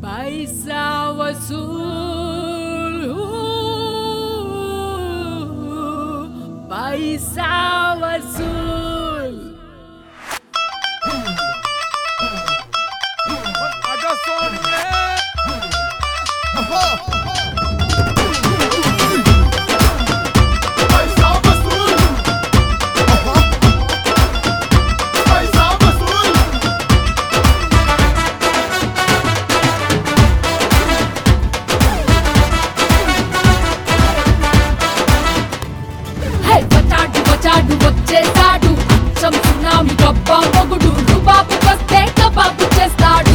पैसा वसूल पैसा वसूल। आजा सोनिए చాడు వచ్చేసాడు అచ్చం సునామీ గబ్బా మొగుడు రుబాబు వస్తే కబాబు చేస్తాడు.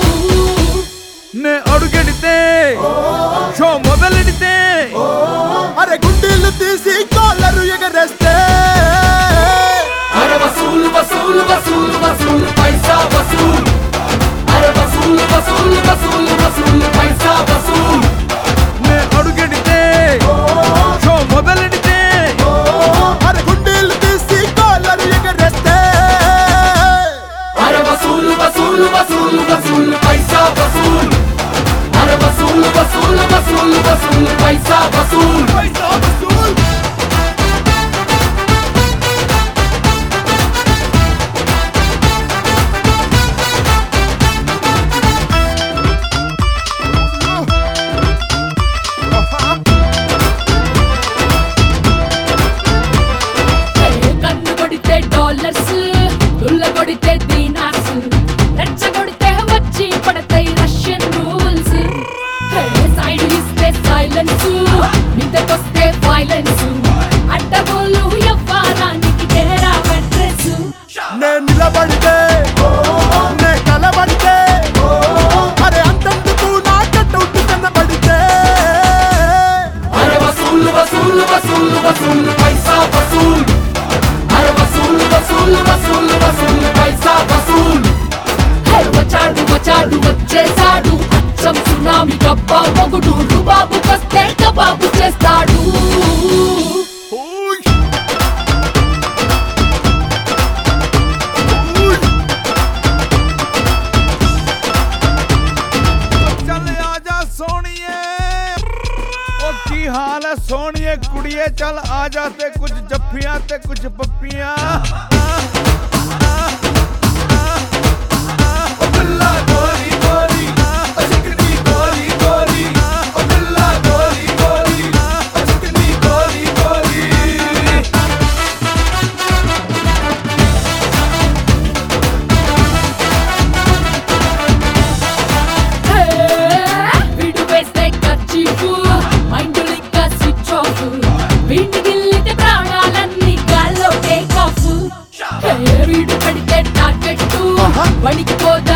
నే అడుగెడితే షో మొదలెడితే అరే గుండీలు తీసి కాలరు ఎగరేస్తే అరే వసూలు వసూలు వసూలు వసూలు పైసా వసూలు. అరే వసూలు వసూలు వసూలు వసూలు పైసా వసూలు. నే అడుగెడితే షో మొదలెడితే అరే గుండీలు తీసి కాలరు ఎగరేస్తే అరే వసూలు వసూలు వసూలు వసూలు పైసా వసూలు. అరే వసూలు వసూలు వసూలు వసూలు పైసా వసూలు. పైసా వసూల్. కన్ను కొడితే డాలర్స్, దుల్ల కొడితే దీనార్స్, రెచ్చ కొడితే వచ్చి పడతాయి రష్యన్ రూల్స్. సైడ్ ఇస్తే సైలెన్స్, నిద్దకొస్తే వైలెన్స్, అడ్డగోలు ఎవ్వరానికి తేరా అడ్రస్. నే నిలబడితే నే కలబడితే అరే అంతందుకు నా కట్టౌట్ కనబడితే అరే వసూలు వసూలు వసూలు వసూలు పైసా వసూలు. అరే వసూలు వసూలు వసూలు వసూలు పైసా వసూలు. వచ్చాడు వచ్చాడు వచ్చేసాడు అచ్చం సునామీ గబ్బా మొగుడు రుబాబు వస్తే కబాబు చేస్తాడు. ఓయ్. चल आजा सोनिए ओ की हाल है सोनिए कुड़िए चल आजा ते कुछ जफ्फियां ते कुछ पप्पियां వీడు వేస్తే ఖర్చీఫ్ మైండ్ లింక స్విచ్ ఆఫ్. వీడిని గిల్లితే ప్రాణాలన్నీ గాల్లో టేక్ ఆఫ్. వీడు పడితే టార్గెట్ వణికిపోదా